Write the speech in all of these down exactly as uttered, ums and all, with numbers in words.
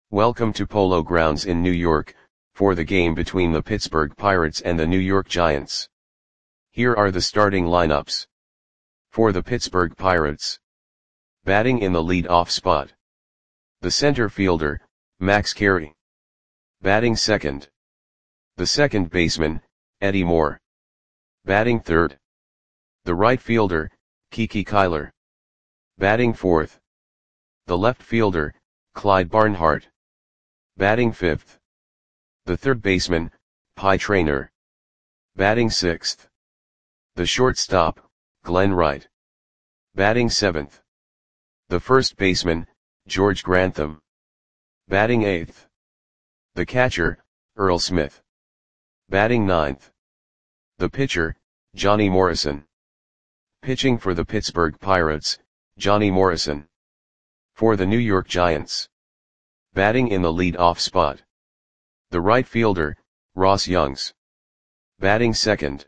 Welcome to Polo Grounds in New York, for the game between the Pittsburgh Pirates and the New York Giants. Here are the starting lineups. For the Pittsburgh Pirates. Batting in the lead-off spot. The center fielder, Max Carey. Batting second. The second baseman, Eddie Moore. Batting third. The right fielder, Kiki Kyler. Batting fourth. The left fielder, Clyde Barnhart. Batting fifth. The third baseman, Pie Traynor. Batting sixth. The shortstop, Glenn Wright. Batting seventh. The first baseman, George Grantham. Batting eighth. The catcher, Earl Smith. Batting ninth. The pitcher, Johnny Morrison. Pitching for the Pittsburgh Pirates, Johnny Morrison. For the New York Giants. Batting in the lead-off spot. The right fielder, Ross Youngs. Batting second.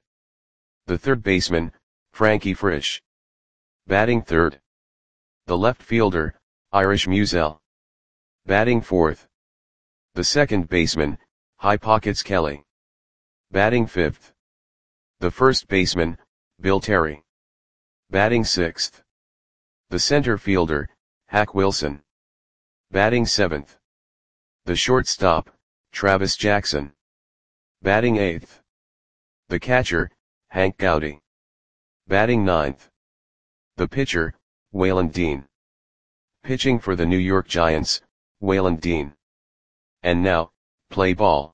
The third baseman, Frankie Frisch. Batting third. The left fielder, Irish Musial. Batting fourth. The second baseman, High Pockets Kelly. Batting fifth. The first baseman, Bill Terry. Batting sixth. The center fielder, Hack Wilson. Batting seventh. The shortstop, Travis Jackson. Batting eighth. The catcher, Hank Gowdy. Batting ninth. The pitcher, Waylon Dean. Pitching for the New York Giants, Waylon Dean. And now, play ball.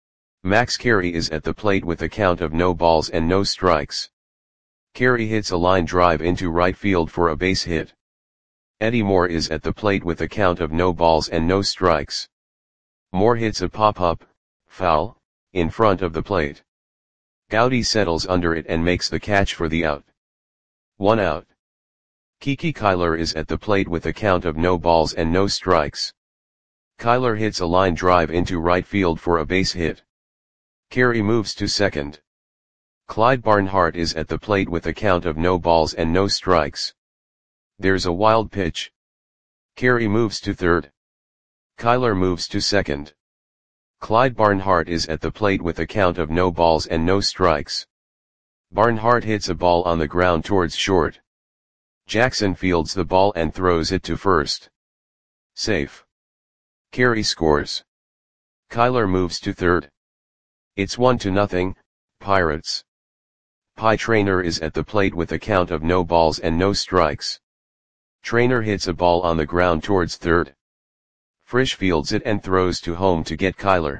Max Carey is at the plate with a count of no balls and no strikes. Carey hits a line drive into right field for a base hit. Eddie Moore is at the plate with a count of no balls and no strikes. Moore hits a pop-up, foul, in front of the plate. Gowdy settles under it and makes the catch for the out. One out. Kiki Kyler is at the plate with a count of no balls and no strikes. Kyler hits a line drive into right field for a base hit. Carey moves to second. Clyde Barnhart is at the plate with a count of no balls and no strikes. There's a wild pitch. Carey moves to third. Kyler moves to second. Clyde Barnhart is at the plate with a count of no balls and no strikes. Barnhart hits a ball on the ground towards short. Jackson fields the ball and throws it to first. Safe. Carey scores. Kyler moves to third. It's one to nothing, Pirates. Pie Traynor is at the plate with a count of no balls and no strikes. Traynor hits a ball on the ground towards third. Frisch fields it and throws to home to get Kyler.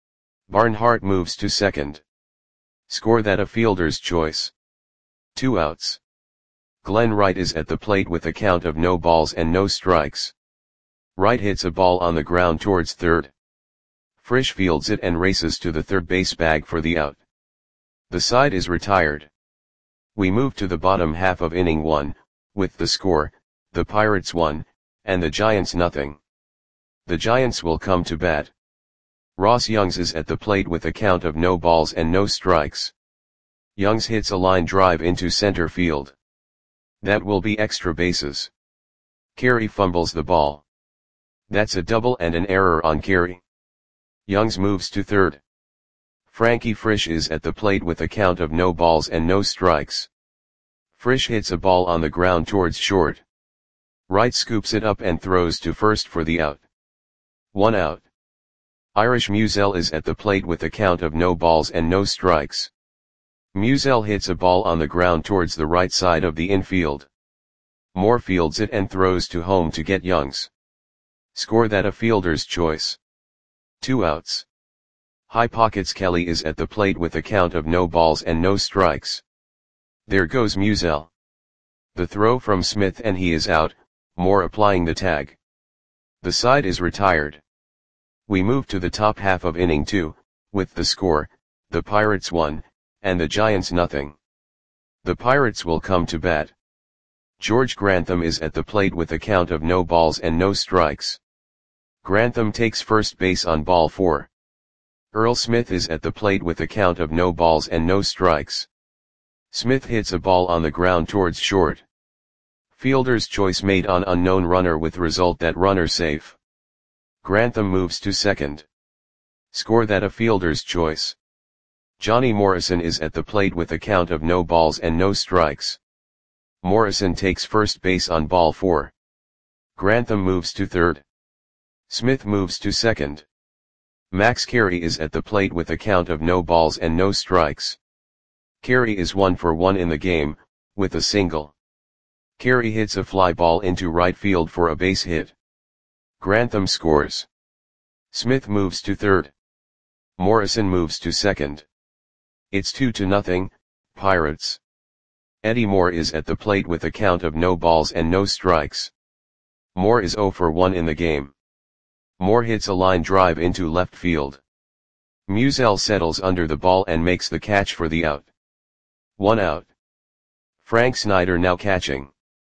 Barnhart moves to second. Score that a fielder's choice. Two outs. Glenn Wright is at the plate with a count of no balls and no strikes. Wright hits a ball on the ground towards third. Frisch fields it and races to the third base bag for the out. The side is retired. We move to the bottom half of inning one, with the score, the Pirates one, and the Giants nothing. The Giants will come to bat. Ross Youngs is at the plate with a count of no balls and no strikes. Youngs hits a line drive into center field. That will be extra bases. Carey fumbles the ball. That's a double and an error on Carey. Youngs moves to third. Frankie Frisch is at the plate with a count of no balls and no strikes. Frisch hits a ball on the ground towards short. Wright scoops it up and throws to first for the out. One out. Irish Musial is at the plate with a count of no balls and no strikes. Musial hits a ball on the ground towards the right side of the infield. Moore fields it and throws to home to get Youngs. Score that a fielder's choice. Two outs. High Pockets Kelly is at the plate with a count of no balls and no strikes. There goes Musial. The throw from Smith and he is out, Moore applying the tag. The side is retired. We move to the top half of inning two, with the score, the Pirates one, and the Giants nothing. The Pirates will come to bat. George Grantham is at the plate with a count of no balls and no strikes. Grantham takes first base on ball four. Earl Smith is at the plate with a count of no balls and no strikes. Smith hits a ball on the ground towards short. Fielder's choice made on unknown runner with result that runner safe. Grantham moves to second. Score that a fielder's choice. Johnny Morrison is at the plate with a count of no balls and no strikes. Morrison takes first base on ball four. Grantham moves to third. Smith moves to second. Max Carey is at the plate with a count of no balls and no strikes. Carey is one for one in the game, with a single. Carey hits a fly ball into right field for a base hit. Grantham scores. Smith moves to third. Morrison moves to second. It's two to nothing, Pirates. Eddie Moore is at the plate with a count of no balls and no strikes. Moore is zero for one in the game. Moore hits a line drive into left field. Musial settles under the ball and makes the catch for the out. One out. Frank Snyder now catching.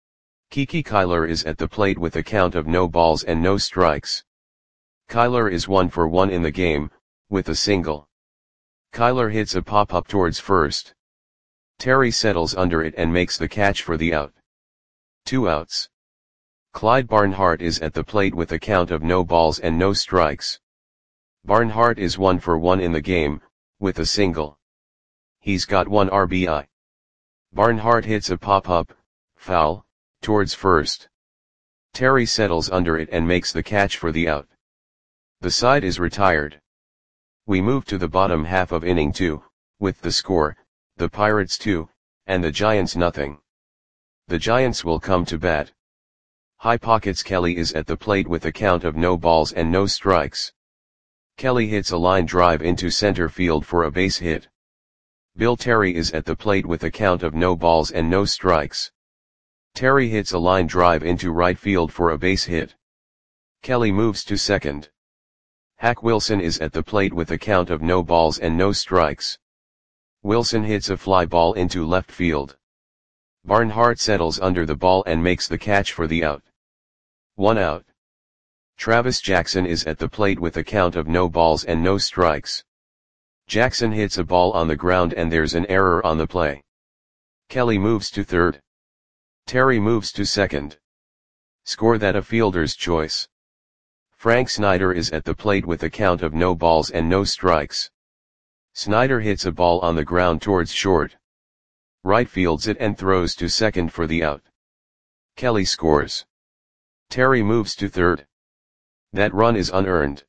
Kiki Kyler is at the plate with a count of no balls and no strikes. Kyler is one for one in the game, with a single. Kyler hits a pop-up towards first. Terry settles under it and makes the catch for the out. Two outs. Clyde Barnhart is at the plate with a count of no balls and no strikes. Barnhart is one for one in the game, with a single. He's got one R B I. Barnhart hits a pop-up, foul, towards first. Terry settles under it and makes the catch for the out. The side is retired. We move to the bottom half of inning two, with the score, the Pirates two, and the Giants nothing. The Giants will come to bat. High Pockets Kelly is at the plate with a count of no balls and no strikes. Kelly hits a line drive into center field for a base hit. Bill Terry is at the plate with a count of no balls and no strikes. Terry hits a line drive into right field for a base hit. Kelly moves to second. Hack Wilson is at the plate with a count of no balls and no strikes. Wilson hits a fly ball into left field. Barnhart settles under the ball and makes the catch for the out. One out. Travis Jackson is at the plate with a count of no balls and no strikes. Jackson hits a ball on the ground and there's an error on the play. Kelly moves to third. Terry moves to second. Score that a fielder's choice. Frank Snyder is at the plate with a count of no balls and no strikes. Snyder hits a ball on the ground towards short. Right fields it and throws to second for the out. Kelly scores. Terry moves to third. That run is unearned.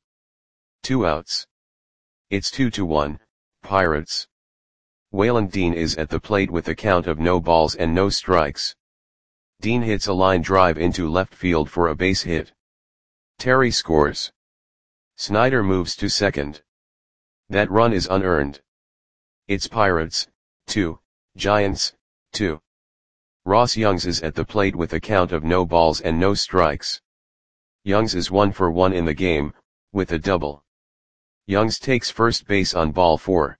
Two outs. It's two to one, Pirates. Waylon Dean is at the plate with a count of no balls and no strikes. Dean hits a line drive into left field for a base hit. Terry scores. Snyder moves to second. That run is unearned. It's Pirates, two, Giants, two. Ross Youngs is at the plate with a count of no balls and no strikes. Youngs is one for one in the game, with a double. Youngs takes first base on ball four.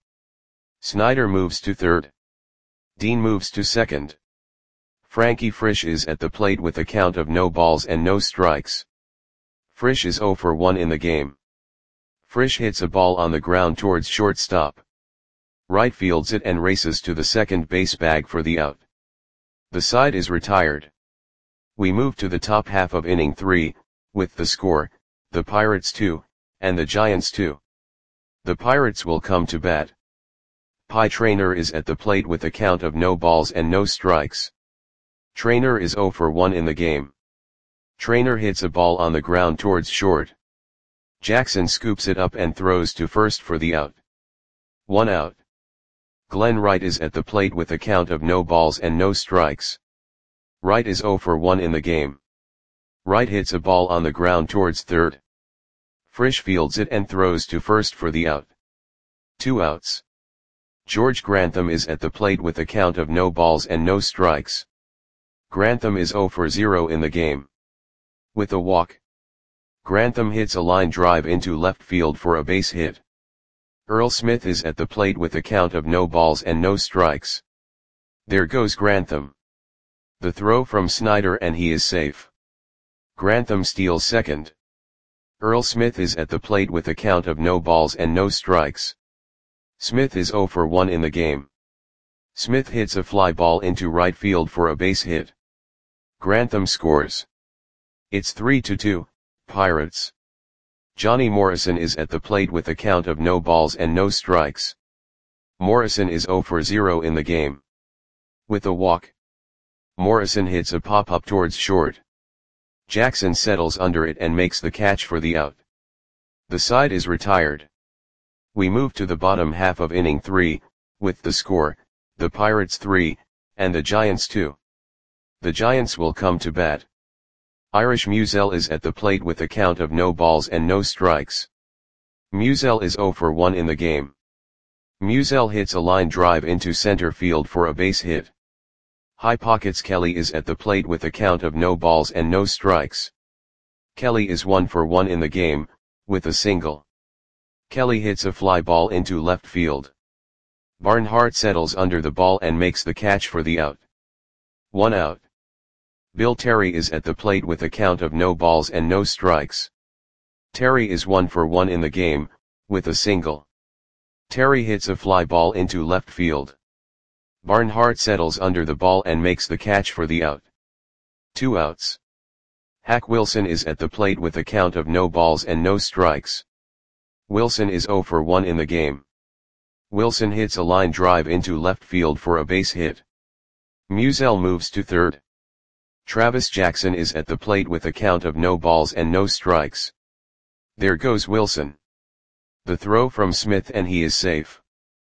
Snyder moves to third. Dean moves to second. Frankie Frisch is at the plate with a count of no balls and no strikes. Frisch is zero for one in the game. Frisch hits a ball on the ground towards shortstop. Right fields it and races to the second base bag for the out. The side is retired. We move to the top half of inning three, with the score, the Pirates two, and the Giants two. The Pirates will come to bat. Pie Traynor is at the plate with a count of no balls and no strikes. Traynor is zero for one in the game. Traynor hits a ball on the ground towards short. Jackson scoops it up and throws to first for the out. One out. Glenn Wright is at the plate with a count of no balls and no strikes. Wright is zero for one in the game. Wright hits a ball on the ground towards third. Frisch fields it and throws to first for the out. Two outs. George Grantham is at the plate with a count of no balls and no strikes. Grantham is zero for zero in the game. With a walk. Grantham hits a line drive into left field for a base hit. Earl Smith is at the plate with a count of no balls and no strikes. There goes Grantham. The throw from Snyder and he is safe. Grantham steals second. Earl Smith is at the plate with a count of no balls and no strikes. Smith is zero for one in the game. Smith hits a fly ball into right field for a base hit. Grantham scores. It's three to two, Pirates. Johnny Morrison is at the plate with a count of no balls and no strikes. Morrison is zero for zero in the game. With a walk, Morrison hits a pop-up towards short. Jackson settles under it and makes the catch for the out. The side is retired. We move to the bottom half of inning three, with the score, the Pirates three, and the Giants two. The Giants will come to bat. Irish Musial is at the plate with a count of no balls and no strikes. Musial is zero for one in the game. Musial hits a line drive into center field for a base hit. High Pockets Kelly is at the plate with a count of no balls and no strikes. Kelly is one for one in the game, with a single. Kelly hits a fly ball into left field. Barnhart settles under the ball and makes the catch for the out. One out. Bill Terry is at the plate with a count of no balls and no strikes. Terry is one for one in the game, with a single. Terry hits a fly ball into left field. Barnhart settles under the ball and makes the catch for the out. Two outs. Hack Wilson is at the plate with a count of no balls and no strikes. Wilson is zero for one in the game. Wilson hits a line drive into left field for a base hit. Musial moves to third. Travis Jackson is at the plate with a count of no balls and no strikes. There goes Wilson. The throw from Smith and he is safe.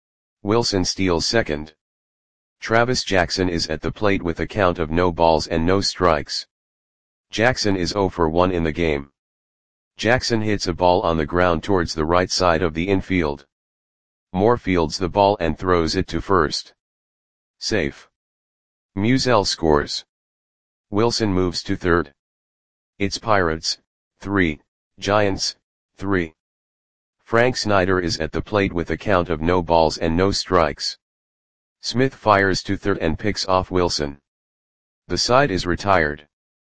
Wilson steals second. Travis Jackson is at the plate with a count of no balls and no strikes. Jackson is zero for one in the game. Jackson hits a ball on the ground towards the right side of the infield. Moore fields the ball and throws it to first. Safe. Musial scores. Wilson moves to third. It's Pirates, three, Giants, three. Frank Snyder is at the plate with a count of no balls and no strikes. Smith fires to third and picks off Wilson. The side is retired.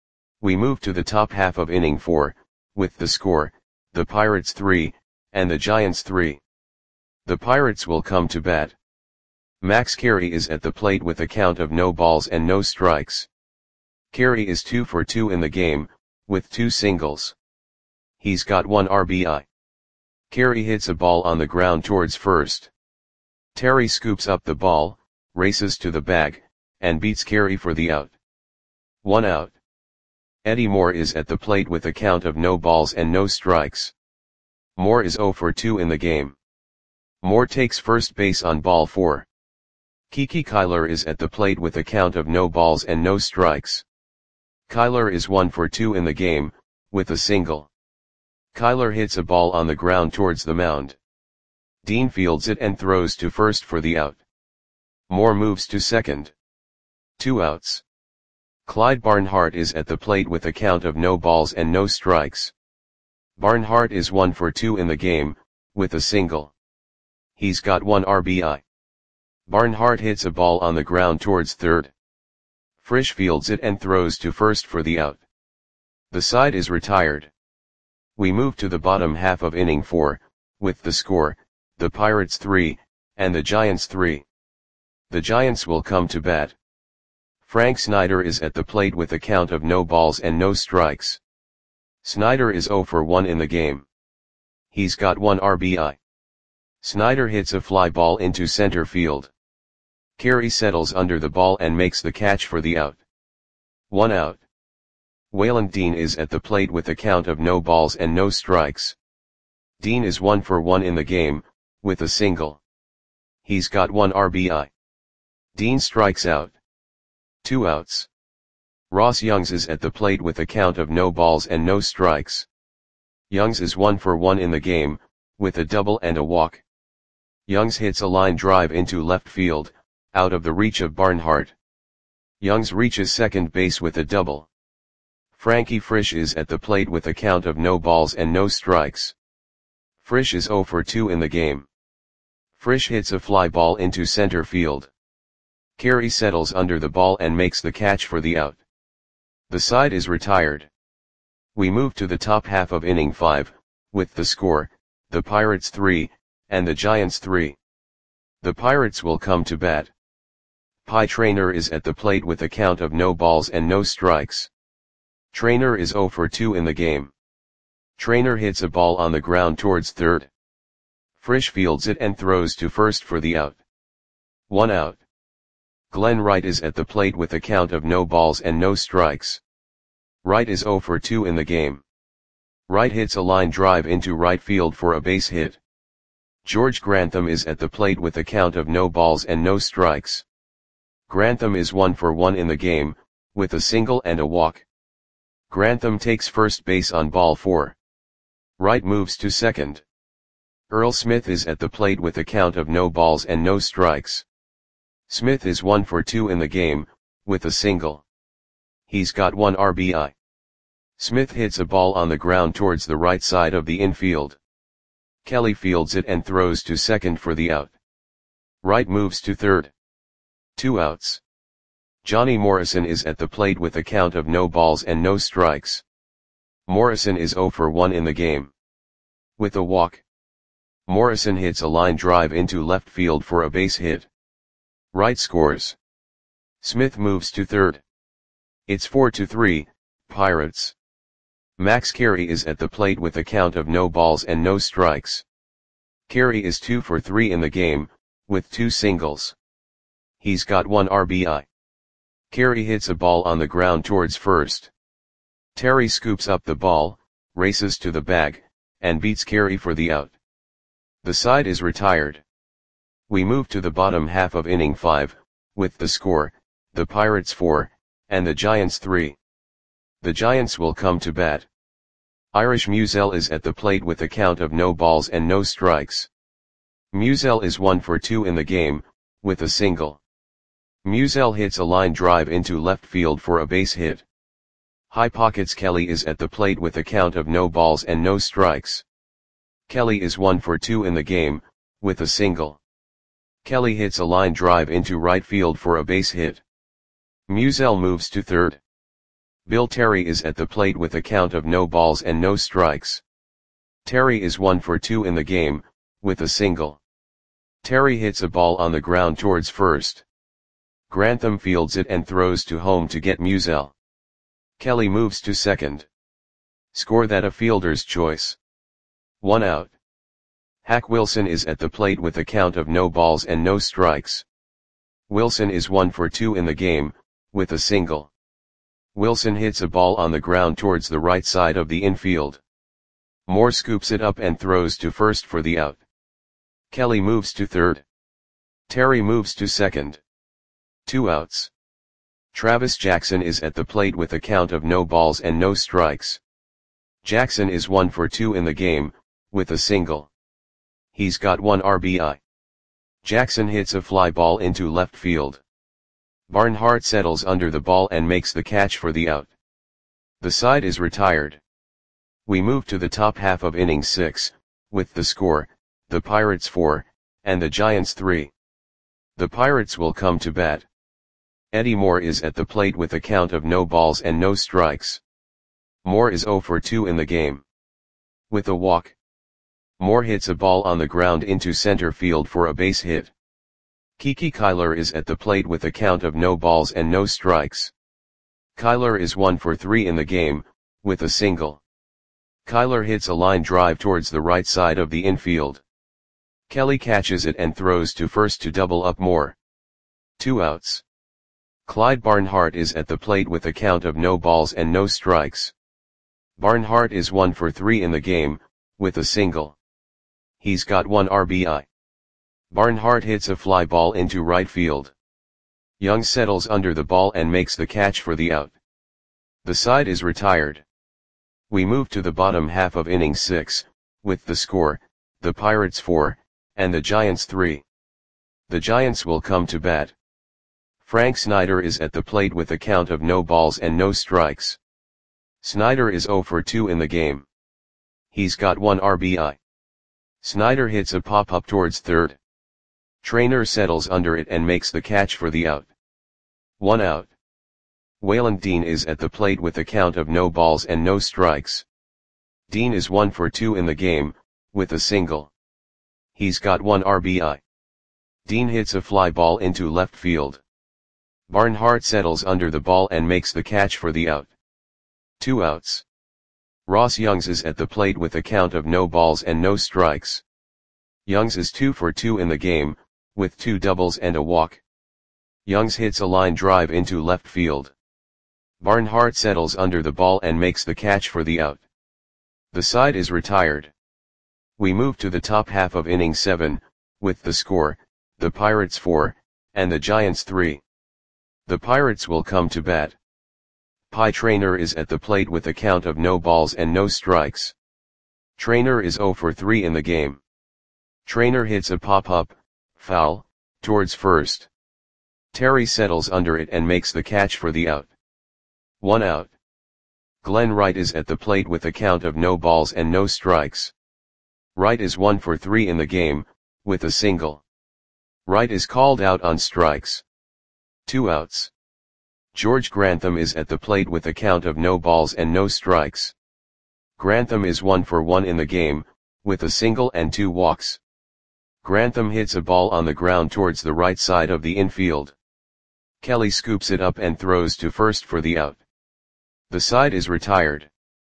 We move to the top half of inning four, with the score, the Pirates three, and the Giants three. The Pirates will come to bat. Max Carey is at the plate with a count of no balls and no strikes. Carey is two for two in the game, with two singles. He's got one R B I. Carey hits a ball on the ground towards first. Terry scoops up the ball, races to the bag, and beats Carey for the out. One out. Eddie Moore is at the plate with a count of no balls and no strikes. Moore is zero for two in the game. Moore takes first base on ball four. Kiki Kyler is at the plate with a count of no balls and no strikes. Kyler is one for two in the game, with a single. Kyler hits a ball on the ground towards the mound. Dean fields it and throws to first for the out. Moore moves to second. Two outs. Clyde Barnhart is at the plate with a count of no balls and no strikes. Barnhart is one for two in the game, with a single. He's got one R B I. Barnhart hits a ball on the ground towards third. Frisch fields it and throws to first for the out. The side is retired. We move to the bottom half of inning four, with the score, the Pirates three, and the Giants three. The Giants will come to bat. Frank Snyder is at the plate with a count of no balls and no strikes. Snyder is zero for one in the game. He's got one R B I. Snyder hits a fly ball into center field. Carey settles under the ball and makes the catch for the out. One out. Waylon Dean is at the plate with a count of no balls and no strikes. Dean is one for one in the game, with a single. He's got one R B I. Dean strikes out. Two outs. Ross Youngs is at the plate with a count of no balls and no strikes. Youngs is one for one in the game, with a double and a walk. Youngs hits a line drive into left field, out of the reach of Barnhart. Youngs reaches second base with a double. Frankie Frisch is at the plate with a count of no balls and no strikes. Frisch is zero for two in the game. Frisch hits a fly ball into center field. Carey settles under the ball and makes the catch for the out. The side is retired. We move to the top half of inning five, with the score, the Pirates three, and the Giants three. The Pirates will come to bat. Pie Traynor is at the plate with a count of no balls and no strikes. Traynor is zero for two in the game. Trainer hits a ball on the ground towards third. Frisch fields it and throws to first for the out. One out. Glenn Wright is at the plate with a count of no balls and no strikes. Wright is zero for two in the game. Wright hits a line drive into right field for a base hit. George Grantham is at the plate with a count of no balls and no strikes. Grantham is one for one in the game, with a single and a walk. Grantham takes first base on ball four. Wright moves to second. Earl Smith is at the plate with a count of no balls and no strikes. Smith is one for two in the game, with a single. He's got one R B I. Smith hits a ball on the ground towards the right side of the infield. Kelly fields it and throws to second for the out. Wright moves to third. Two outs. Johnny Morrison is at the plate with a count of no balls and no strikes. Morrison is zero for one in the game. With a walk. Morrison hits a line drive into left field for a base hit. Wright scores. Smith moves to third. It's four to three, Pirates. Max Carey is at the plate with a count of no balls and no strikes. Carey is two for three in the game, with two singles. He's got one R B I. Carey hits a ball on the ground towards first. Terry scoops up the ball, races to the bag, and beats Carey for the out. The side is retired. We move to the bottom half of inning five, with the score, the Pirates four, and the Giants three. The Giants will come to bat. Irish Musial is at the plate with a count of no balls and no strikes. Musial is one for two in the game, with a single. Musial hits a line drive into left field for a base hit. High Pockets Kelly is at the plate with a count of no balls and no strikes. Kelly is one for two in the game, with a single. Kelly hits a line drive into right field for a base hit. Musial moves to third. Bill Terry is at the plate with a count of no balls and no strikes. Terry is one for two in the game, with a single. Terry hits a ball on the ground towards first. Grantham fields it and throws to home to get Musial. Kelly moves to second. Score that a fielder's choice. One out. Hack Wilson is at the plate with a count of no balls and no strikes. Wilson is one for two in the game, with a single. Wilson hits a ball on the ground towards the right side of the infield. Moore scoops it up and throws to first for the out. Kelly moves to third. Terry moves to second. Two outs. Travis Jackson is at the plate with a count of no balls and no strikes. Jackson is one for two in the game, with a single. He's got one R B I. Jackson hits a fly ball into left field. Barnhart settles under the ball and makes the catch for the out. The side is retired. We move to the top half of inning six, with the score, the Pirates four, and the Giants three. The Pirates will come to bat. Eddie Moore is at the plate with a count of no balls and no strikes. Moore is zero for two in the game. With a walk. Moore hits a ball on the ground into center field for a base hit. Kiki Kyler is at the plate with a count of no balls and no strikes. Kyler is one for three in the game, with a single. Kyler hits a line drive towards the right side of the infield. Kelly catches it and throws to first to double up Moore. Two outs. Clyde Barnhart is at the plate with a count of no balls and no strikes. Barnhart is one for three in the game, with a single. He's got one R B I. Barnhart hits a fly ball into right field. Young settles under the ball and makes the catch for the out. The side is retired. We move to the bottom half of inning six, with the score, the Pirates four, and the Giants three. The Giants will come to bat. Frank Snyder is at the plate with a count of no balls and no strikes. Snyder is zero for two in the game. He's got one R B I. Snyder hits a pop-up towards third. Trainer settles under it and makes the catch for the out. One out. Waylon Dean is at the plate with a count of no balls and no strikes. Dean is one for two in the game, with a single. He's got one R B I. Dean hits a fly ball into left field. Barnhart settles under the ball and makes the catch for the out. Two outs. Ross Youngs is at the plate with a count of no balls and no strikes. Youngs is two for two in the game, with two doubles and a walk. Youngs hits a line drive into left field. Barnhart settles under the ball and makes the catch for the out. The side is retired. We move to the top half of inning seven, with the score, the Pirates four, and the Giants three. The Pirates will come to bat. Pie Traynor is at the plate with a count of no balls and no strikes. Traynor is zero for three in the game. Traynor hits a pop-up, foul, towards first. Terry settles under it and makes the catch for the out. One out. Glenn Wright is at the plate with a count of no balls and no strikes. Wright is one for three in the game, with a single. Wright is called out on strikes. Two outs. George Grantham is at the plate with a count of no balls and no strikes. Grantham is one for one in the game, with a single and two walks. Grantham hits a ball on the ground towards the right side of the infield. Kelly scoops it up and throws to first for the out. The side is retired.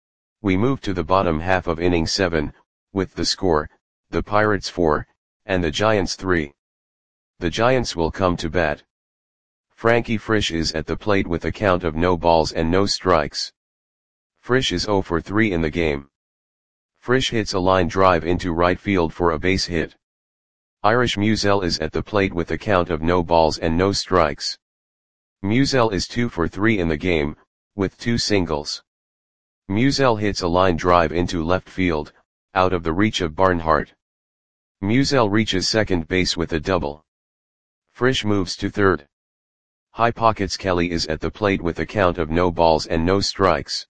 We move to the bottom half of inning seven, with the score, the Pirates four, and the Giants three. The Giants will come to bat. Frankie Frisch is at the plate with a count of no balls and no strikes. Frisch is zero for three in the game. Frisch hits a line drive into right field for a base hit. Irish Musial is at the plate with a count of no balls and no strikes. Musial is two for three in the game, with two singles. Musial hits a line drive into left field, out of the reach of Barnhart. Musial reaches second base with a double. Frisch moves to third. High Pockets Kelly is at the plate with a count of no balls and no strikes.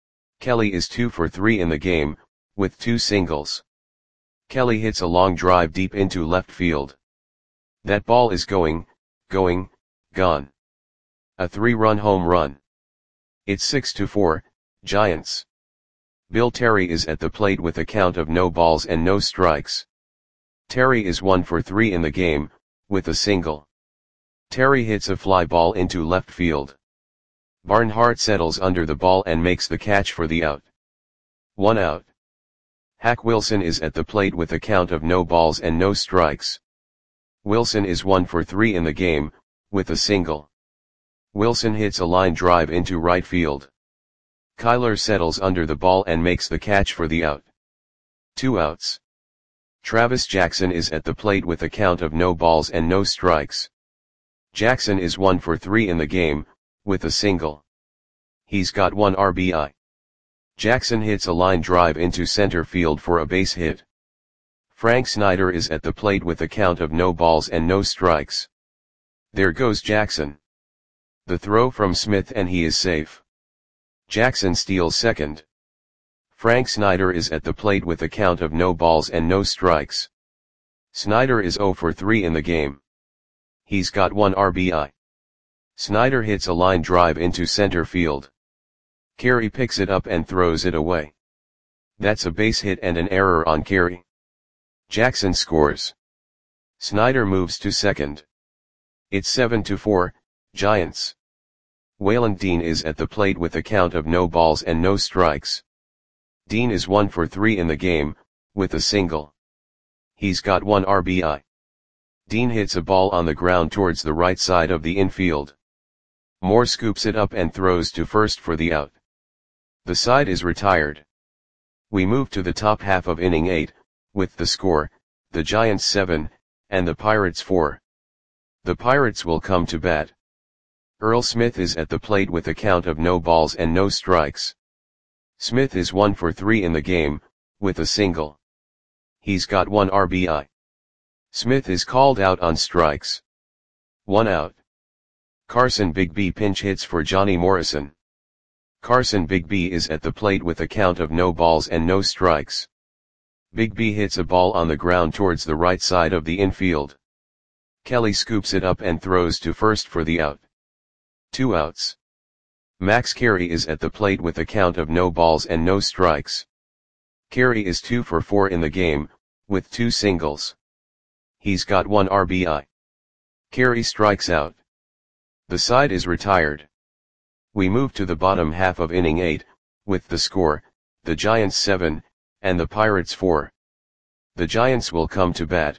Kelly is two for three in the game, with two singles. Kelly hits a long drive deep into left field. That ball is going, going, gone. A three-run home run. It's six to four, Giants. Bill Terry is at the plate with a count of no balls and no strikes. Terry is one for three in the game, with a single. Terry hits a fly ball into left field. Barnhart settles under the ball and makes the catch for the out. One out. Hack Wilson is at the plate with a count of no balls and no strikes. Wilson is one for three in the game, with a single. Wilson hits a line drive into right field. Kyler settles under the ball and makes the catch for the out. Two outs. Travis Jackson is at the plate with a count of no balls and no strikes. Jackson is one for three in the game, with a single. He's got one R B I. Jackson hits a line drive into center field for a base hit. Frank Snyder is at the plate with a count of no balls and no strikes. There goes Jackson. The throw from Smith and he is safe. Jackson steals second. Frank Snyder is at the plate with a count of no balls and no strikes. Snyder is zero for three in the game. He's got one R B I. Snyder hits a line drive into center field. Carey picks it up and throws it away. That's a base hit and an error on Carey. Jackson scores. Snyder moves to second. It's seven to four, Giants. Waylon Dean is at the plate with a count of no balls and no strikes. Dean is one for three in the game, with a single. He's got one R B I. Dean hits a ball on the ground towards the right side of the infield. Moore scoops it up and throws to first for the out. The side is retired. We move to the top half of inning eight, with the score, the Giants seven, and the Pirates four. The Pirates will come to bat. Earl Smith is at the plate with a count of no balls and no strikes. Smith is one for three in the game, with a single. He's got one R B I. Smith is called out on strikes. One out. Carson Bigby pinch hits for Johnny Morrison. Carson Bigby is at the plate with a count of no balls and no strikes. Bigby hits a ball on the ground towards the right side of the infield. Kelly scoops it up and throws to first for the out. Two outs. Max Carey is at the plate with a count of no balls and no strikes. Carey is two for four in the game, with two singles. He's got one R B I. Carey strikes out. The side is retired. We move to the bottom half of inning eight, with the score, the Giants seven, and the Pirates four. The Giants will come to bat.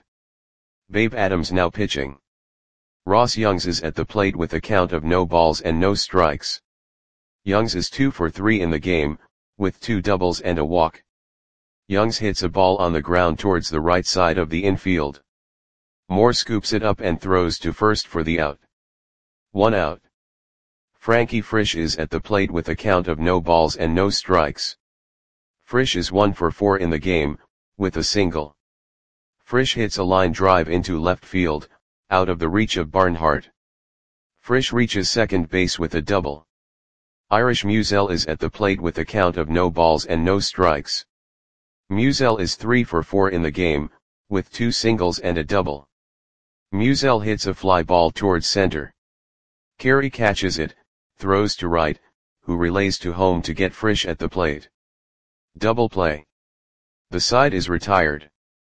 Babe Adams now pitching. Ross Youngs is at the plate with a count of no balls and no strikes. Youngs is two for three in the game, with two doubles and a walk. Youngs hits a ball on the ground towards the right side of the infield. Moore scoops it up and throws to first for the out. One out. Frankie Frisch is at the plate with a count of no balls and no strikes. Frisch is one for four in the game, with a single. Frisch hits a line drive into left field, out of the reach of Barnhart. Frisch reaches second base with a double. Irish Musial is at the plate with a count of no balls and no strikes. Musial is three for four in the game, with two singles and a double. Musial hits a fly ball towards center. Carey catches it, throws to right, who relays to home to get Frisch at the plate. Double play. The side is retired.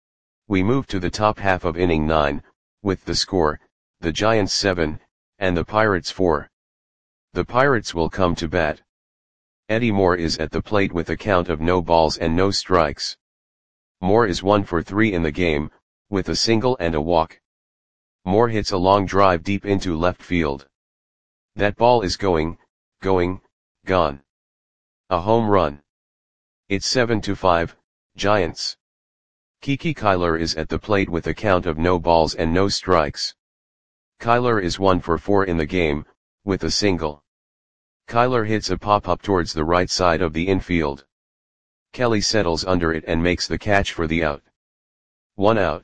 We move to the top half of inning nine, with the score, the Giants seven, and the Pirates four. The Pirates will come to bat. Eddie Moore is at the plate with a count of no balls and no strikes. Moore is one for three in the game, with a single and a walk. Moore hits a long drive deep into left field. That ball is going, going, gone. A home run. It's seven to five, Giants. Kiki Kyler is at the plate with a count of no balls and no strikes. Kyler is one for four in the game, with a single. Kyler hits a pop-up towards the right side of the infield. Kelly settles under it and makes the catch for the out. One out.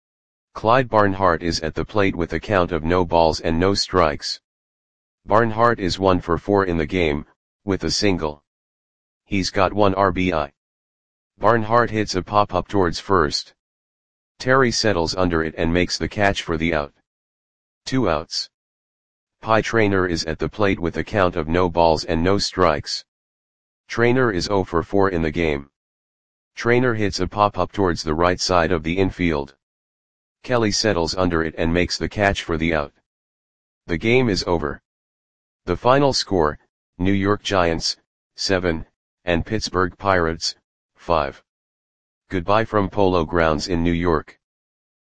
Clyde Barnhart is at the plate with a count of no balls and no strikes. Barnhart is one for four in the game, with a single. He's got one R B I. Barnhart hits a pop-up towards first. Terry settles under it and makes the catch for the out. Two outs. Pie Traynor is at the plate with a count of no balls and no strikes. Traynor is zero for four in the game. Traynor hits a pop-up towards the right side of the infield. Kelly settles under it and makes the catch for the out. The game is over. The final score, New York Giants, seven, and Pittsburgh Pirates, five. Goodbye from Polo Grounds in New York.